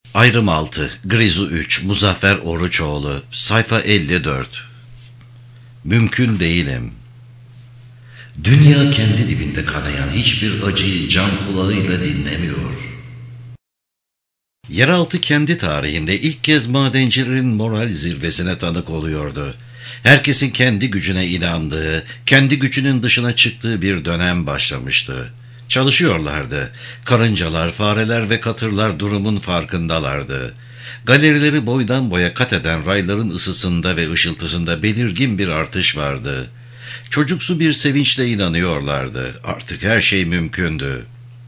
Ayrım 6, Grizu 3, Muzaffer Oruçoğlu, sayfa 54. Mümkün değilim. Dünya kendi dibinde kanayan hiçbir acıyı can kulağıyla dinlemiyor. Yeraltı kendi tarihinde ilk kez madencilerin moral zirvesine tanık oluyordu. Herkesin kendi gücüne inandığı, kendi gücünün dışına çıktığı bir dönem başlamıştı. Çalışıyorlardı. Karıncalar, fareler ve katırlar durumun farkındalardı. Galerileri boydan boya kat eden rayların ısısında ve ışıltısında belirgin bir artış vardı. Çocuksu bir sevinçle inanıyorlardı. Artık her şey mümkündü.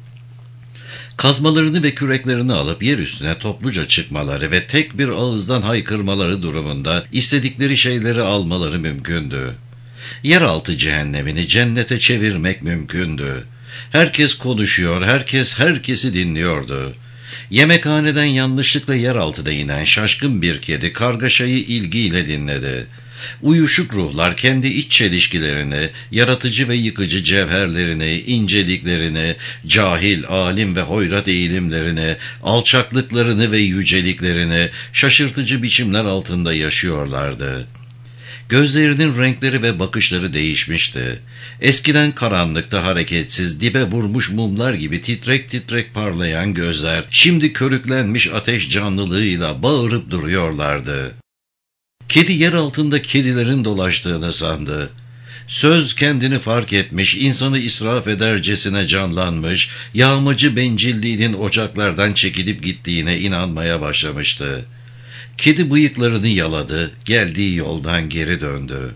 Kazmalarını ve küreklerini alıp yer üstüne topluca çıkmaları ve tek bir ağızdan haykırmaları durumunda istedikleri şeyleri almaları mümkündü. Yeraltı cehennemini cennete çevirmek mümkündü. Herkes konuşuyor, herkes herkesi dinliyordu. Yemekhaneden yanlışlıkla yeraltına inen şaşkın bir kedi kargaşayı ilgiyle dinledi. Uyuşuk ruhlar kendi iç çelişkilerini, yaratıcı ve yıkıcı cevherlerini, inceliklerini, cahil, alim ve hoyrat eğilimlerini, alçaklıklarını ve yüceliklerini şaşırtıcı biçimler altında yaşıyorlardı. Gözlerinin renkleri ve bakışları değişmişti. Eskiden karanlıkta hareketsiz, dibe vurmuş mumlar gibi titrek titrek parlayan gözler, şimdi körüklenmiş ateş canlılığıyla bağırıp duruyorlardı. Kedi yer altında kedilerin dolaştığını sandı. Söz kendini fark etmiş, insanı israf edercesine canlanmış, yağmacı bencilliğinin ocaklardan çekilip gittiğine inanmaya başlamıştı. Kedi bıyıklarını yaladı, geldiği yoldan geri döndü.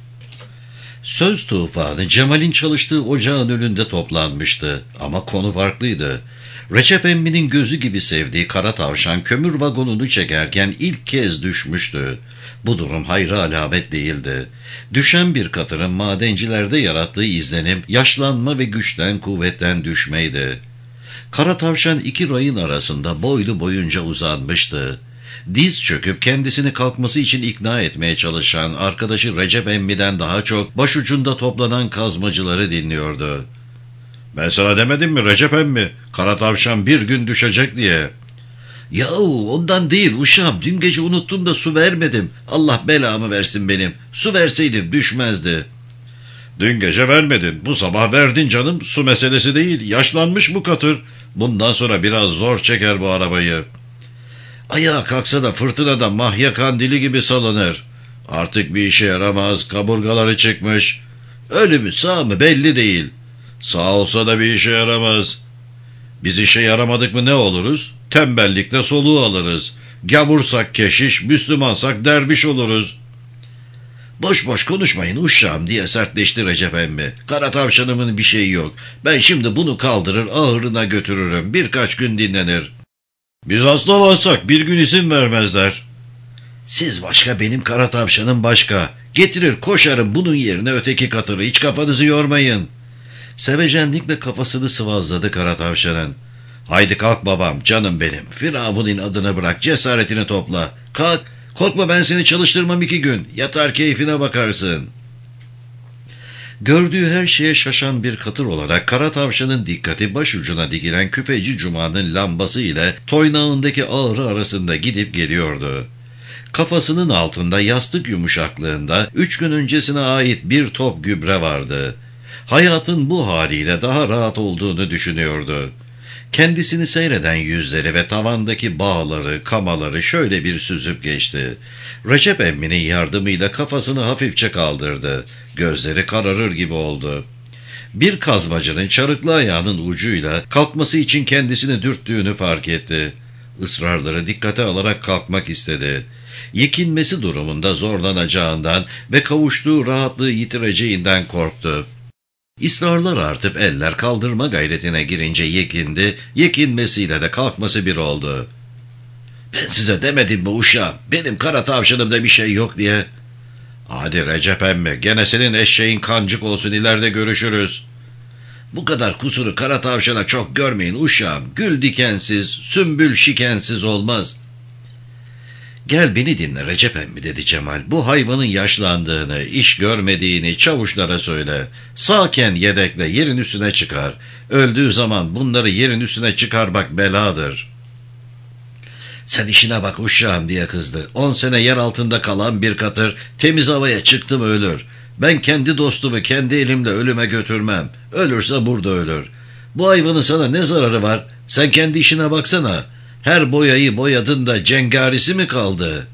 Söz tufanı Cemal'in çalıştığı ocağın önünde toplanmıştı ama konu farklıydı. Recep Emmi'nin gözü gibi sevdiği kara tavşan kömür vagonunu çekerken ilk kez düşmüştü. Bu durum hayra alamet değildi. Düşen bir katırın madencilerde yarattığı izlenim yaşlanma ve güçten kuvvetten düşmeydi. Kara tavşan iki rayın arasında boylu boyunca uzanmıştı. Diz çöküp kendisini kalkması için ikna etmeye çalışan arkadaşı Recep Emmi'den daha çok başucunda toplanan kazmacıları dinliyordu. "Ben sana demedim mi Recep Emmi? Kara tavşan bir gün düşecek diye." "Yahu ondan değil uşağım, dün gece unuttum da su vermedim. Allah belamı versin benim. Su verseydim düşmezdi." "Dün gece vermedin, bu sabah verdin canım, su meselesi değil, yaşlanmış bu katır. Bundan sonra biraz zor çeker bu arabayı." "Ayağa kalksa da fırtınada mahya kandili gibi salınır. Artık bir işe yaramaz, kaburgaları çıkmış. Ölü mü sağ mı belli değil. Sağ olsa da bir işe yaramaz. Biz işe yaramadık mı ne oluruz? Tembellikle soluğu alırız. Gavursak keşiş, Müslümansak derviş oluruz." "Boş boş konuşmayın uşağım," diye sertleşti Recep Emmi. "Kara tavşanımın bir şeyi yok. Ben şimdi bunu kaldırır ahırına götürürüm. Birkaç gün dinlenir." "Biz hastalansak bir gün izin vermezler." "Siz başka, benim kara tavşanım başka. Getirir koşarım bunun yerine öteki katırı, hiç kafanızı yormayın." Sevecenlikle kafasını sıvazladı kara tavşanın. "Haydi kalk babam, canım benim. Firavun'un adını bırak, cesaretini topla. Kalk, korkma, ben seni çalıştırmam 2 gün. Yatar keyfine bakarsın." Gördüğü her şeye şaşan bir katır olarak kara tavşanın dikkati başucuna dikilen küpeci Cuma'nın lambası ile toynağındaki ağrı arasında gidip geliyordu. Kafasının altında yastık yumuşaklığında 3 gün öncesine ait bir top gübre vardı. Hayatın bu haliyle daha rahat olduğunu düşünüyordu. Kendisini seyreden yüzleri ve tavandaki bağları, kamaları şöyle bir süzüp geçti. Recep Emmi'nin yardımıyla kafasını hafifçe kaldırdı. Gözleri kararır gibi oldu. Bir kazmacının çarıklı ayağının ucuyla kalkması için kendisini dürttüğünü fark etti. Israrları dikkate alarak kalkmak istedi. Yekinmesi durumunda zorlanacağından ve kavuştuğu rahatlığı yitireceğinden korktu. İsrarlar artıp eller kaldırma gayretine girince yekindi, yekinmesiyle de kalkması bir oldu. "Ben size demedim mi uşağım, benim kara tavşanımda bir şey yok diye?" "Hadi Recep Emmi, gene senin eşeğin kancık olsun, ileride görüşürüz." "Bu kadar kusuru kara tavşana çok görmeyin uşağım, gül dikensiz, sümbül şikensiz olmaz." "Gel beni dinle Recep Emmi," dedi Cemal. "Bu hayvanın yaşlandığını, iş görmediğini çavuşlara söyle. Sağken yedekle, yerin üstüne çıkar. Öldüğü zaman bunları yerin üstüne çıkarmak beladır." "Sen işine bak uşağım" diye kızdı. 10 sene yer altında kalan bir katır temiz havaya çıktı mı ölür. Ben kendi dostumu kendi elimle ölüme götürmem. Ölürse burada ölür. Bu hayvanın sana ne zararı var? Sen kendi işine baksana. Her boyayı boyadın da cengarisi mi kaldı?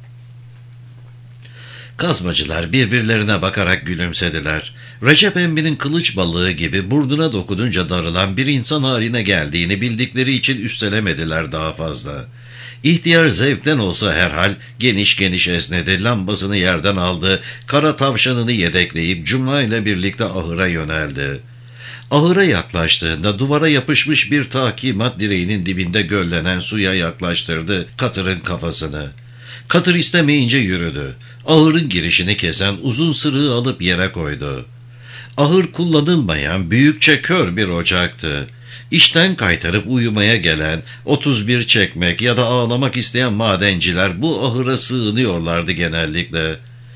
Kazmacılar birbirlerine bakarak gülümsediler. Recep Emmi'nin kılıç balığı gibi burnuna dokununca darılan bir insan haline geldiğini bildikleri için üstelemediler daha fazla. İhtiyar zevkten olsa herhal geniş geniş esnedi, lambasını yerden aldı, kara tavşanını yedekleyip Cuma ile birlikte ahıra yöneldi. Ahıra yaklaştığında duvara yapışmış bir takimat direğinin dibinde göllenen suya yaklaştırdı katırın kafasını. Katır istemeyince yürüdü. Ahırın girişini kesen uzun sırığı alıp yere koydu. Ahır kullanılmayan büyükçe kör bir ocaktı. İşten kaytarıp uyumaya gelen, 31 çekmek ya da ağlamak isteyen madenciler bu ahıra sığınıyorlardı genellikle.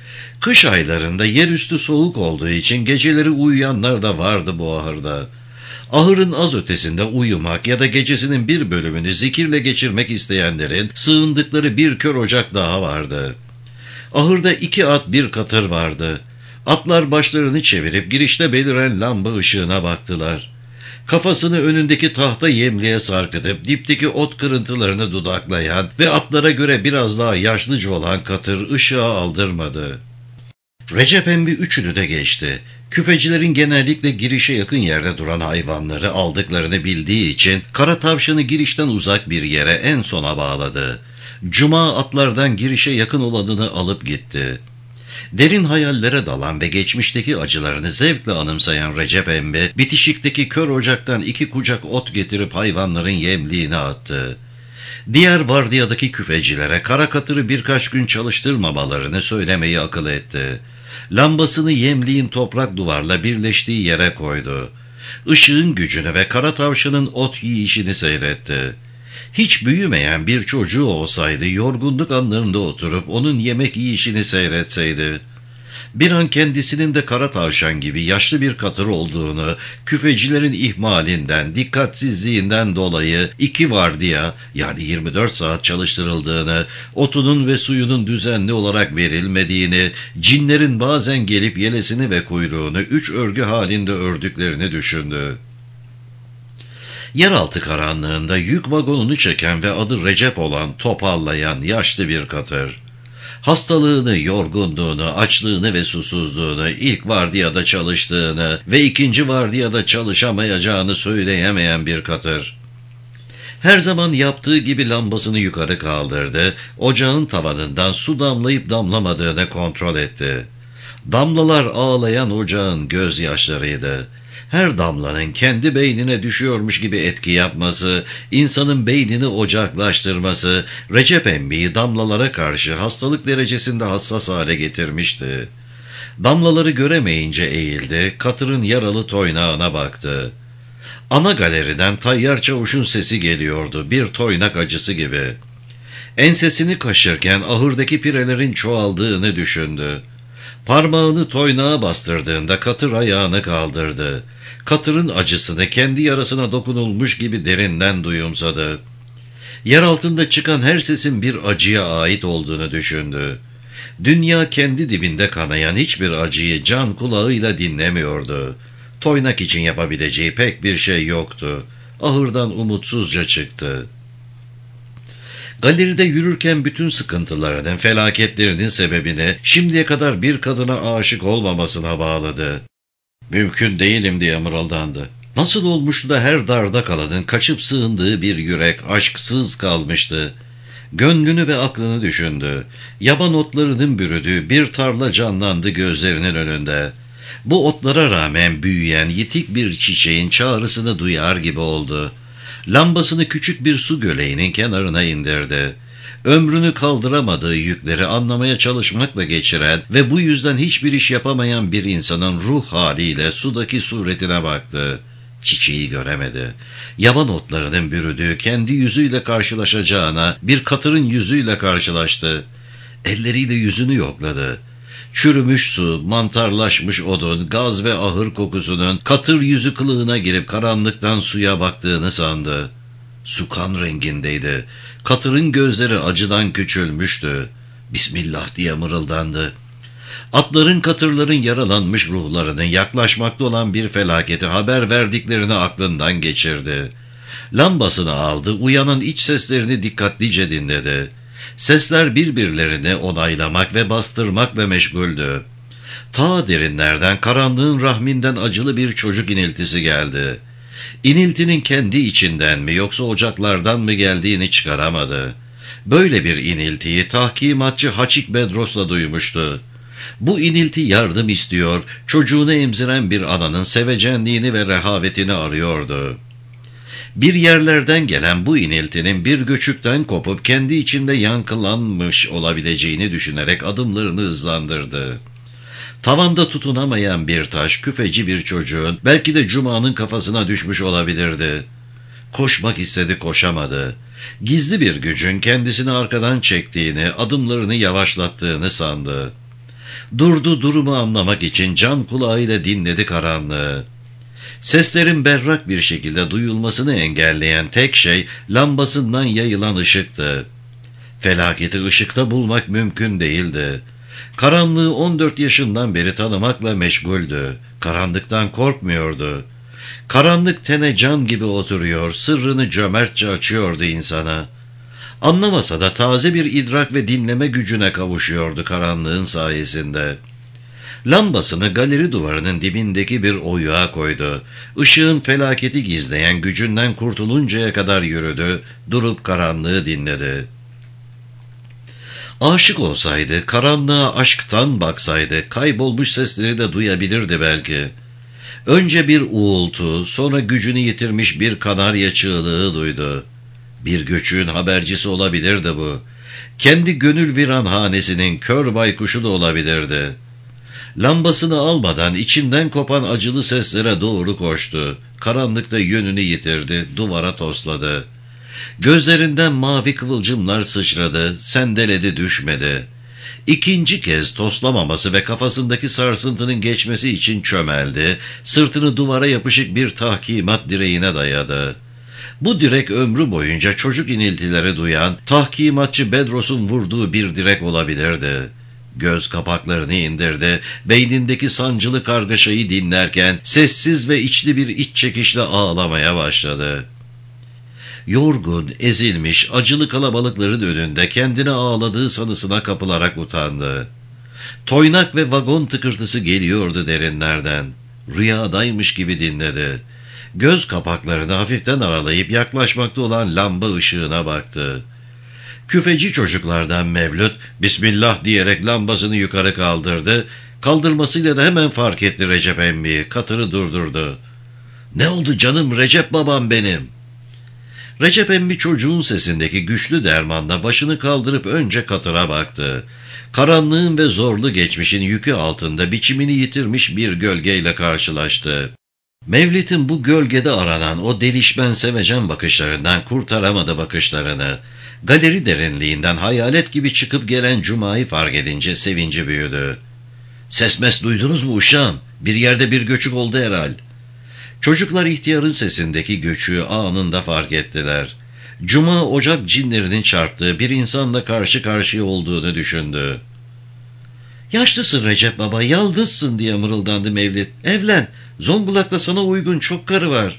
Kış aylarında yerüstü soğuk olduğu için geceleri uyuyanlar da vardı bu ahırda. Ahırın az ötesinde uyumak ya da gecesinin bir bölümünü zikirle geçirmek isteyenlerin sığındıkları bir kör ocak daha vardı. Ahırda 2 at bir katır vardı. Atlar başlarını çevirip girişte beliren lamba ışığına baktılar. Kafasını önündeki tahta yemliğe sarkıtıp dipteki ot kırıntılarını dudaklayan ve atlara göre biraz daha yaşlıca olan katır ışığa aldırmadı. Recep Emmi üçünü de geçti. Küfecilerin genellikle girişe yakın yerde duran hayvanları aldıklarını bildiği için kara tavşanı girişten uzak bir yere en sona bağladı. Cuma atlardan girişe yakın olanını alıp gitti. Derin hayallere dalan ve geçmişteki acılarını zevkle anımsayan Recep Emmi, bitişikteki kör ocaktan 2 kucak ot getirip hayvanların yemliğine attı. Diğer vardiyadaki küfecilere kara katırı birkaç gün çalıştırmamalarını söylemeyi akıl etti. Lambasını yemliğin toprak duvarla birleştiği yere koydu. Işığın gücünü ve kara tavşanın ot yiyişini seyretti. Hiç büyümeyen bir çocuğu olsaydı yorgunluk anlarında oturup onun yemek yiyişini seyretseydi. Bir an kendisinin de kara tavşan gibi yaşlı bir katır olduğunu, küfecilerin ihmalinden, dikkatsizliğinden dolayı 2 vardiya yani 24 saat çalıştırıldığını, otunun ve suyunun düzenli olarak verilmediğini, cinlerin bazen gelip yelesini ve kuyruğunu 3 örgü halinde ördüklerini düşündü. Yeraltı karanlığında yük vagonunu çeken ve adı Recep olan topallayan yaşlı bir katır. Hastalığını, yorgunluğunu, açlığını ve susuzluğunu, ilk vardiyada çalıştığını ve 2. vardiyada çalışamayacağını söyleyemeyen bir katır. Her zaman yaptığı gibi lambasını yukarı kaldırdı, ocağın tavanından su damlayıp damlamadığını kontrol etti. Damlalar ağlayan ocağın gözyaşlarıydı. Her damlanın kendi beynine düşüyormuş gibi etki yapması, insanın beynini ocaklaştırması, Recep Emmi'yi damlalara karşı hastalık derecesinde hassas hale getirmişti. Damlaları göremeyince eğildi, katırın yaralı toynağına baktı. Ana galeriden Tayyar Çavuş'un sesi geliyordu, bir toynak acısı gibi. Ensesini kaşırken ahırdaki pirelerin çoğaldığını düşündü. Parmağını toynağa bastırdığında katır ayağını kaldırdı. Katırın acısını kendi yarasına dokunulmuş gibi derinden duyumsadı. Yer altında çıkan her sesin bir acıya ait olduğunu düşündü. Dünya kendi dibinde kanayan hiçbir acıyı can kulağıyla dinlemiyordu. Toynak için yapabileceği pek bir şey yoktu. Ahırdan umutsuzca çıktı. Galeride yürürken bütün sıkıntılarının, felaketlerinin sebebini şimdiye kadar bir kadına aşık olmamasına bağladı. Mümkün değilim diye mırıldandı. Nasıl olmuştu da her darda kalanın kaçıp sığındığı bir yürek aşksız kalmıştı. Gönlünü ve aklını düşündü. Yaban otlarının bürüdüğü bir tarla canlandı gözlerinin önünde. Bu otlara rağmen büyüyen yitik bir çiçeğin çağrısını duyar gibi oldu. Lambasını küçük bir su göleğinin kenarına indirdi. Ömrünü kaldıramadığı yükleri anlamaya çalışmakla geçiren ve bu yüzden hiçbir iş yapamayan bir insanın ruh haliyle sudaki suretine baktı. Çiçeği göremedi. Yaban otlarının bürüdüğü kendi yüzüyle karşılaşacağına bir katırın yüzüyle karşılaştı. Elleriyle yüzünü yokladı. Çürümüş su, mantarlaşmış odun, gaz ve ahır kokusunun katır yüzü kılığına girip karanlıktan suya baktığını sandı. Su kan rengindeydi. Katırın gözleri acıdan küçülmüştü. Bismillah diye mırıldandı. Atların, katırların yaralanmış ruhlarının yaklaşmakta olan bir felaketi haber verdiklerini aklından geçirdi. Lambasını aldı, uyanan iç seslerini dikkatlice dinledi. Sesler birbirlerini onaylamak ve bastırmakla meşguldü. Ta derinlerden, karanlığın rahminden acılı bir çocuk iniltisi geldi. İniltinin kendi içinden mi yoksa ocaklardan mı geldiğini çıkaramadı. Böyle bir iniltiyi tahkimatçı Haçik Bedros'la duymuştu. Bu inilti yardım istiyor, çocuğunu emziren bir ananın sevecenliğini ve rehavetini arıyordu. Bir yerlerden gelen bu iniltinin bir göçükten kopup kendi içinde yankılanmış olabileceğini düşünerek adımlarını hızlandırdı. Tavanda tutunamayan bir taş, küfeci bir çocuğun, belki de Cuma'nın kafasına düşmüş olabilirdi. Koşmak istedi, koşamadı. Gizli bir gücün kendisini arkadan çektiğini, adımlarını yavaşlattığını sandı. Durdu, durumu anlamak için can kulağıyla dinledi karanlığı. Seslerin berrak bir şekilde duyulmasını engelleyen tek şey lambasından yayılan ışıktı. Felaketi ışıkta bulmak mümkün değildi. Karanlığı 14 yaşından beri tanımakla meşguldü. Karanlıktan korkmuyordu. Karanlık tene can gibi oturuyor, sırrını cömertçe açıyordu insana. Anlamasa da taze bir idrak ve dinleme gücüne kavuşuyordu karanlığın sayesinde. Lambasını galeri duvarının dibindeki bir oyuğa koydu. Işığın felaketi gizleyen gücünden kurtuluncaya kadar yürüdü, durup karanlığı dinledi. Aşık olsaydı, karanlığa aşktan baksaydı, kaybolmuş sesleri de duyabilirdi belki. Önce bir uğultu, sonra gücünü yitirmiş bir kanarya çığlığı duydu. Bir göçüğün habercisi olabilirdi bu. Kendi gönül viran hanesinin kör baykuşu da olabilirdi. Lambasını almadan içinden kopan acılı seslere doğru koştu. Karanlıkta yönünü yitirdi, duvara tosladı. Gözlerinden mavi kıvılcımlar sıçradı, sendeledi, düşmedi. İkinci kez toslamaması ve kafasındaki sarsıntının geçmesi için çömeldi, sırtını duvara yapışık bir tahkimat direğine dayadı. Bu direk ömrü boyunca çocuk iniltileri duyan tahkimatçı Bedros'un vurduğu bir direk olabilirdi. Göz kapaklarını indirdi, beynindeki sancılı kargaşayı dinlerken sessiz ve içli bir iç çekişle ağlamaya başladı. Yorgun, ezilmiş, acılı kalabalıkların önünde kendine ağladığı sanısına kapılarak utandı. Toynak ve vagon tıkırtısı geliyordu derinlerden. Rüyadaymış gibi dinledi. Göz kapaklarını hafiften aralayıp yaklaşmakta olan lamba ışığına baktı. Küfeci çocuklardan Mevlüt, Bismillah diyerek lambasını yukarı kaldırdı. Kaldırmasıyla da hemen fark etti Recep emmiyi, katırı durdurdu. "Ne oldu canım Recep babam benim?" Recep emmi çocuğun sesindeki güçlü dermanla başını kaldırıp önce katıra baktı. Karanlığın ve zorlu geçmişin yükü altında biçimini yitirmiş bir gölgeyle karşılaştı. Mevlid'in bu gölgede aranan o delişmen sevecen bakışlarından kurtaramadı bakışlarını. Galeri derinliğinden hayalet gibi çıkıp gelen Cuma'yı fark edince sevinci büyüdü. "Ses mes duydunuz mu uşağım? Bir yerde bir göçük oldu herhal." Çocuklar ihtiyarın sesindeki göçüğü anında fark ettiler. Cuma ocak cinlerinin çarptığı bir insanla karşı karşıya olduğunu düşündü. "Yaşlısın Recep baba, yalnızsın," diye mırıldandı Mevlid. "Evlen, Zonguldak'ta sana uygun çok karı var."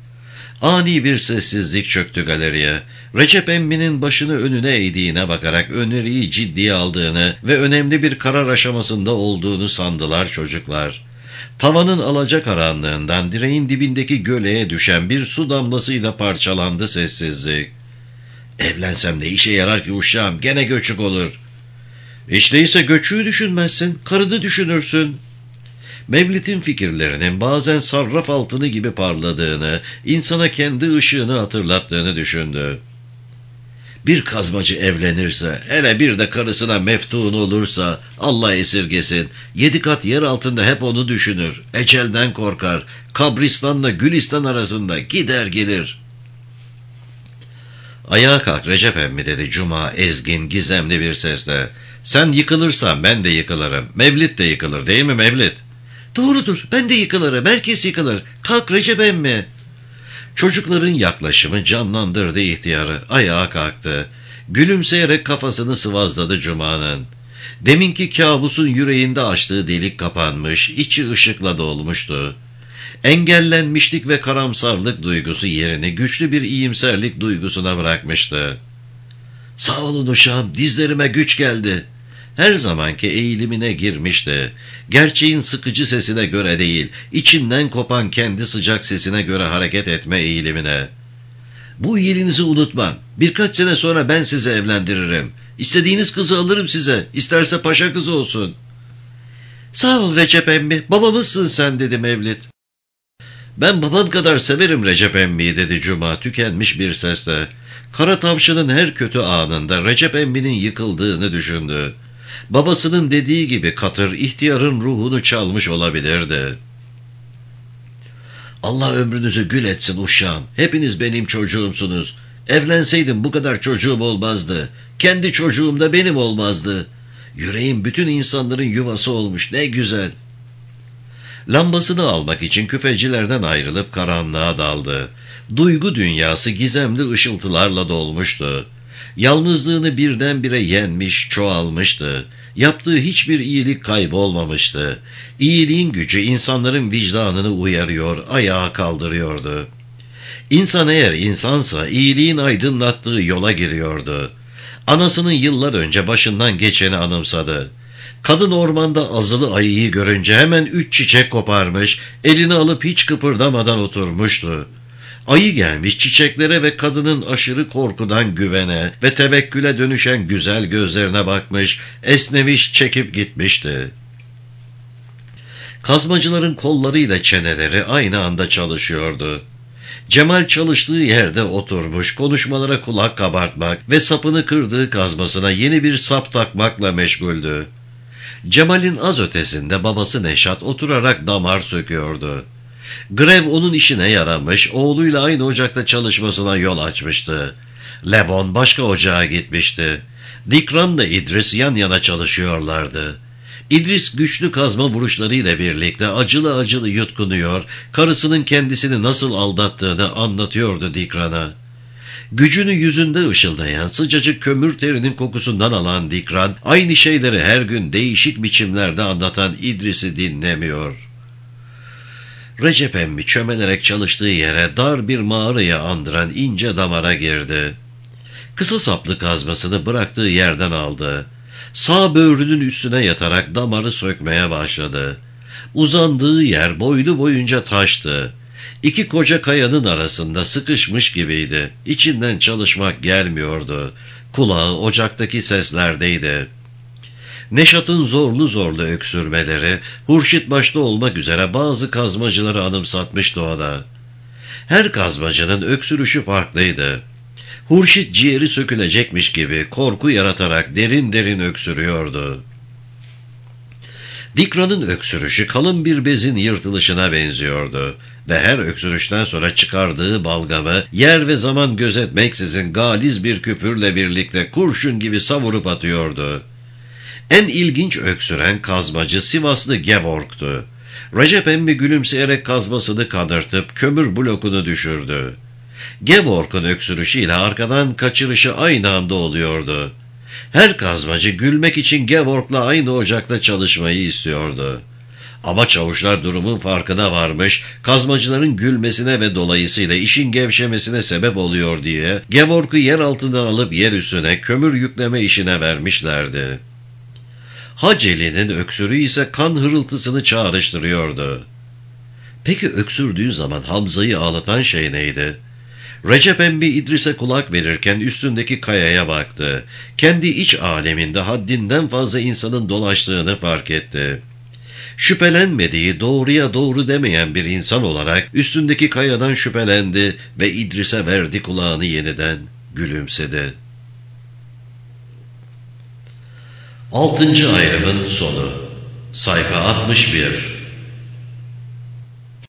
Ani bir sessizlik çöktü galeriye. Recep emminin başını önüne eğdiğine bakarak öneriyi ciddiye aldığını ve önemli bir karar aşamasında olduğunu sandılar çocuklar. Tavanın alacakaranlığından direğin dibindeki göleye düşen bir su damlasıyla parçalandı sessizlik. "Evlensem ne işe yarar ki uşağım, gene göçük olur." "Hiç değilse göçüğü düşünmezsin, karını düşünürsün." Mevlid'in fikirlerinin bazen sarraf altını gibi parladığını, insana kendi ışığını hatırlattığını düşündü. Bir kazmacı evlenirse, hele bir de karısına meftun olursa, Allah esirgesin, 7 kat yer altında hep onu düşünür, ecelden korkar, kabristanla gülistan arasında gider gelir. "Ayağa kalk Recep emmi," dedi Cuma ezgin, gizemli bir sesle. "Sen yıkılırsan ben de yıkılırım, Mevlid de yıkılır değil mi Mevlid?" "Doğrudur, ben de yıkılırım, herkes yıkılır. Kalk Recep emmi." Çocukların yaklaşımı canlandırdı ihtiyarı. Ayağa kalktı. Gülümseyerek kafasını sıvazladı Cuma'nın. Deminki kabusun yüreğinde açtığı delik kapanmış, içi ışıkla dolmuştu. Engellenmişlik ve karamsarlık duygusu yerini güçlü bir iyimserlik duygusuna bırakmıştı. ''Sağ olun uşağım, dizlerime güç geldi.'' Her zamanki eğilimine girmişti. Gerçeğin sıkıcı sesine göre değil, içinden kopan kendi sıcak sesine göre hareket etme eğilimine. ''Bu iyiliğinizi unutmam. Birkaç sene sonra ben sizi evlendiririm. İstediğiniz kızı alırım size. İsterse paşa kızı olsun.'' ''Sağ ol Recep emmi, babamızsın sen.'' dedi Mevlid. ''Ben babam kadar severim Recep emmiyi.'' dedi Cuma tükenmiş bir sesle. Kara tavşanın her kötü anında Recep emminin yıkıldığını düşündü. Babasının dediği gibi katır ihtiyarın ruhunu çalmış olabilirdi. ''Allah ömrünüzü gül etsin uşağım. Hepiniz benim çocuğumsunuz. Evlenseydim bu kadar çocuğum olmazdı. Kendi çocuğum da benim olmazdı. Yüreğim bütün insanların yuvası olmuş, ne güzel.'' Lambasını almak için küfecilerden ayrılıp karanlığa daldı. Duygu dünyası gizemli ışıltılarla dolmuştu. Yalnızlığını birdenbire yenmiş, çoğalmıştı. Yaptığı hiçbir iyilik kaybolmamıştı. İyiliğin gücü insanların vicdanını uyarıyor, ayağa kaldırıyordu. İnsan eğer insansa iyiliğin aydınlattığı yola giriyordu. Anasının yıllar önce başından geçeni anımsadı. Kadın ormanda azılı ayıyı görünce hemen 3 çiçek koparmış, elini alıp hiç kıpırdamadan oturmuştu. Ayı gelmiş çiçeklere ve kadının aşırı korkudan güvene ve tevekküle dönüşen güzel gözlerine bakmış, esnemiş, çekip gitmişti. Kazmacıların kollarıyla çeneleri aynı anda çalışıyordu. Cemal çalıştığı yerde oturmuş, konuşmalara kulak kabartmak ve sapını kırdığı kazmasına yeni bir sap takmakla meşguldü. Cemal'in az ötesinde babası Neşat oturarak damar söküyordu. Grev onun işine yaramış, oğluyla aynı ocakta çalışmasına yol açmıştı. Levon başka ocağa gitmişti. Dikran'la İdris yan yana çalışıyorlardı. İdris güçlü kazma vuruşlarıyla birlikte acılı acılı yutkunuyor, karısının kendisini nasıl aldattığını anlatıyordu Dikran'a. Gücünü yüzünde ışıldayan sıcacık kömür terinin kokusundan alan Dikran, aynı şeyleri her gün değişik biçimlerde anlatan İdris'i dinlemiyor. Recep emmi çömelerek çalıştığı yere dar bir mağaraya andıran ince damara girdi. Kısa saplı kazmasını bıraktığı yerden aldı. Sağ böğrünün üstüne yatarak damarı sökmeye başladı. Uzandığı yer boylu boyunca taştı. İki koca kayanın arasında sıkışmış gibiydi. İçinden çalışmak gelmiyordu. Kulağı ocaktaki seslerdeydi. Neşat'ın zorlu zorlu öksürmeleri, Hurşit başta olmak üzere bazı kazmacıları anımsatmıştı ona. Her kazmacının öksürüşü farklıydı. Hurşit ciğeri sökülecekmiş gibi korku yaratarak derin derin öksürüyordu. Dikran'ın öksürüşü kalın bir bezin yırtılışına benziyordu ve her öksürüşten sonra çıkardığı balgamı yer ve zaman gözetmeksizin galiz bir küfürle birlikte kurşun gibi savurup atıyordu. En ilginç öksüren kazmacı Sivaslı Gevork'tu. Recep emmi gülümseyerek kazmasını kandırtıp kömür blokunu düşürdü. Gevork'un öksürüşüyle arkadan kaçırışı aynı anda oluyordu. Her kazmacı gülmek için Gevork'la aynı ocakta çalışmayı istiyordu. Ama çavuşlar durumun farkına varmış, kazmacıların gülmesine ve dolayısıyla işin gevşemesine sebep oluyor diye Gevork'u yer altından alıp yer üstüne kömür yükleme işine vermişlerdi. Haceli'nin öksürüğü ise kan hırıltısını çağrıştırıyordu. Peki öksürdüğü zaman Hamza'yı ağlatan şey neydi? Recep emmi İdris'e kulak verirken üstündeki kayaya baktı. Kendi iç aleminde haddinden fazla insanın dolaştığını fark etti. Şüphelenmediği, doğruya doğru demeyen bir insan olarak üstündeki kayadan şüphelendi ve İdris'e verdi kulağını yeniden, gülümsedi. 6. ayrımın sonu. Sayfa 61.